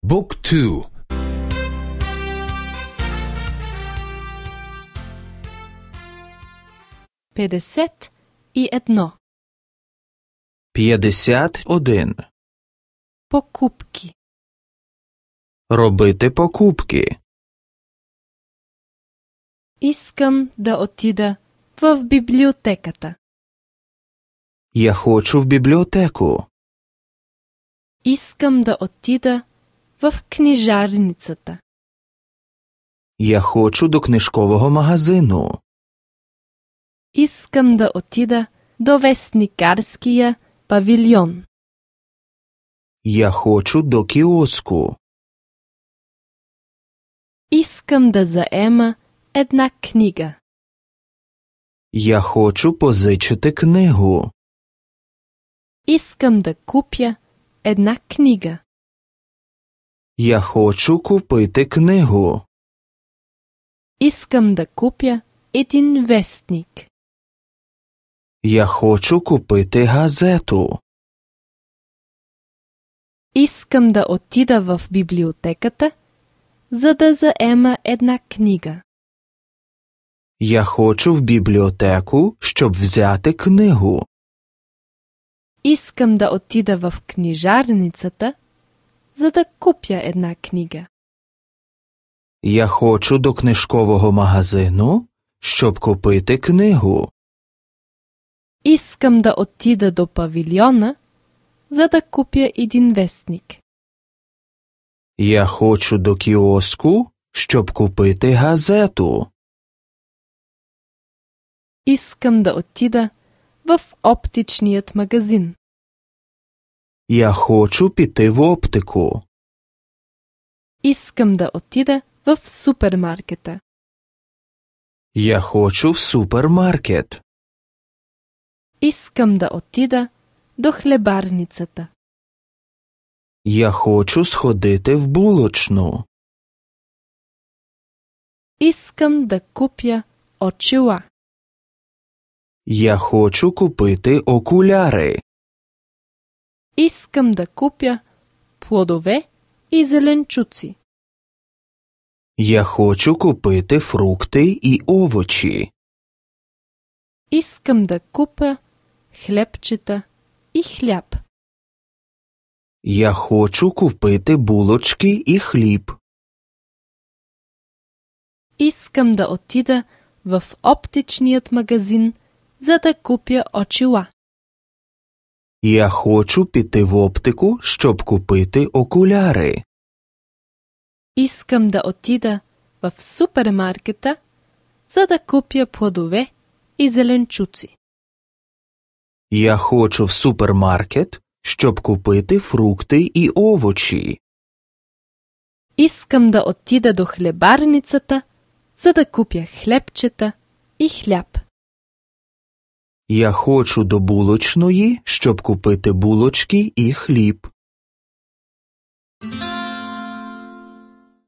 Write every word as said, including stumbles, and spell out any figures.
Book two. петдесет и едно. п'ятдесят один. Покупки. Робити покупки. Искам да отида в библиотеката. Я хочу в бібліотеку. Искам да отида в книжарницата. Я хочу до книжкового магазину. Искам да отида до вестникарския павилион. Я хочу до кіоску. Искам да заема една книга. Я хочу позичити книгу. Искам да купя една книга. Я хочу купити книгу. Искам да купя един вестник. Я хочу купити газету. Искам да отида в библиотеката, за да заема една книга. Я хочу в бібліотеку, щоб взяти книгу. Искам да отида в книжарницата, за да купя една книга. Я хочу до книжкового магазину, щоб купити книгу. Искам да отида до павилиона, за да купя един вестник. Я хочу до кіоску, щоб купити газету. Искам да отида в оптичният магазин. Я хочу піти в оптику. Искам да отида в супермаркета. Я хочу в супермаркет. Искам да отида до хлебарницата. Я хочу сходити в булочну. Искам да купя очила. Я хочу купити окуляри. Искам да купя плодове и зеленчуци. Я хочу купити фрукти і овочі. Искам да купя хлебчета и хляб. Я хочу купити булочки і хліб. Искам да отида в оптичният магазин, за да купя очила. Я хочу піти в оптику, щоб купити окуляри. Искам да отида в супермаркета, за да купя плодове и зеленчуци. Я хочу в супермаркет, щоб купити фрукти і овочі. Искам да отида до хлебарницата, за да купя хлебчета и хляб. Я хочу до булочної, щоб купити булочки і хліб.